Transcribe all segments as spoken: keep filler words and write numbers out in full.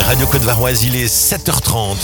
Radio Côte-Varoise, il est sept heures trente.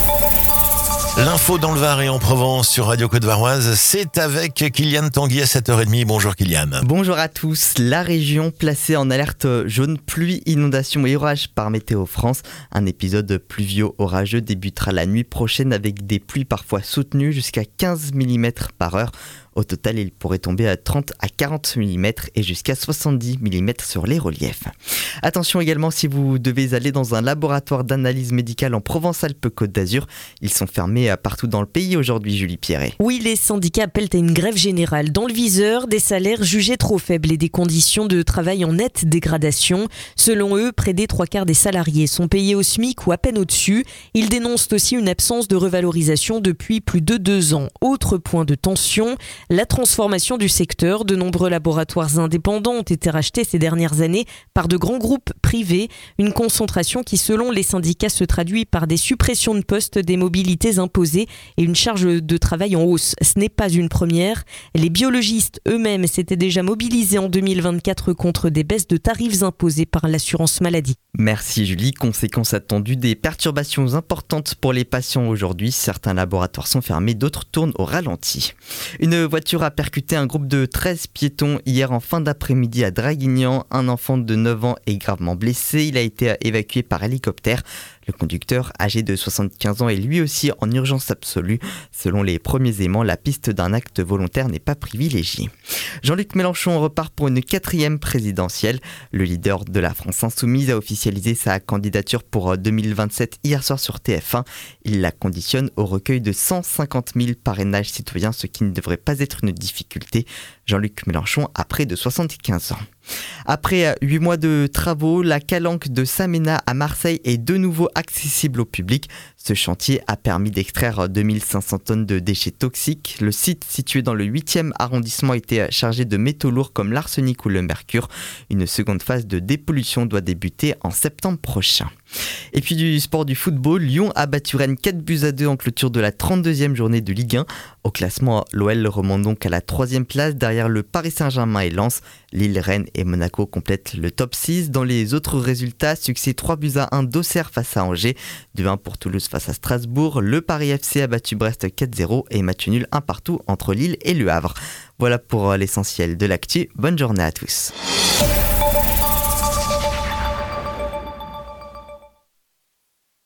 L'info dans le Var et en Provence sur Radio Côte-Varoise, c'est avec Kylian Tanguy à sept heures trente. Bonjour Kylian. Bonjour à tous. La région placée en alerte jaune pluie, inondations et orages par Météo France. Un épisode pluvio-orageux débutera la nuit prochaine avec des pluies parfois soutenues jusqu'à quinze millimètres par heure. Au total, il pourrait tomber à trente à quarante millimètres et jusqu'à soixante-dix millimètres sur les reliefs. Attention également si vous devez aller dans un laboratoire d'analyse médicale en Provence-Alpes-Côte d'Azur. Ils sont fermés partout dans le pays aujourd'hui, Julie Pierret. Oui, les syndicats appellent à une grève générale. Dans le viseur, des salaires jugés trop faibles et des conditions de travail en nette dégradation. Selon eux, près des trois quarts des salariés sont payés au SMIC ou à peine au-dessus. Ils dénoncent aussi une absence de revalorisation depuis plus de deux ans. Autre point de tension, la transformation du secteur. De nombreux laboratoires indépendants ont été rachetés ces dernières années par de grands groupes privés. Une concentration qui, selon les syndicats, se traduit par des suppressions de postes, des mobilités imposées et une charge de travail en hausse. Ce n'est pas une première. Les biologistes eux-mêmes s'étaient déjà mobilisés en deux mille vingt-quatre contre des baisses de tarifs imposées par l'assurance maladie. Merci Julie. Conséquence attendue, des perturbations importantes pour les patients aujourd'hui. Certains laboratoires sont fermés, d'autres tournent au ralenti. Une voiture a percuté un groupe de treize piétons hier en fin d'après-midi à Draguignan. Un enfant de neuf ans est gravement blessé. Il a été évacué par hélicoptère. Le conducteur, âgé de soixante-quinze ans, est lui aussi en urgence absolue. Selon les premiers éléments, la piste d'un acte volontaire n'est pas privilégiée. Jean-Luc Mélenchon repart pour une quatrième présidentielle. Le leader de la France Insoumise a officialisé sa candidature pour deux mille vingt-sept hier soir sur T F un. Il la conditionne au recueil de cent cinquante mille parrainages citoyens, ce qui ne devrait pas être une difficulté. Jean-Luc Mélenchon a près de soixante-quinze ans. Après huit mois de travaux, la calanque de Saména à Marseille est de nouveau accessible au public. Ce chantier a permis d'extraire deux mille cinq cents tonnes de déchets toxiques. Le site, situé dans le huitième arrondissement, était chargé de métaux lourds comme l'arsenic ou le mercure. Une seconde phase de dépollution doit débuter en septembre prochain. Et puis du sport du football, Lyon a battu Rennes quatre buts à deux en clôture de la trente-deuxième journée de Ligue un. Au classement, l'O L remonte donc à la troisième place derrière le Paris Saint-Germain et Lens. Lille, Rennes et Monaco complètent le top six. Dans les autres résultats, succès trois buts à un d'Auxerre face à Angers, deux un pour Toulouse face à Strasbourg. Le Paris F C a battu Brest quatre zéro et match nul un partout entre Lille et Le Havre. Voilà pour l'essentiel de l'actu. Bonne journée à tous.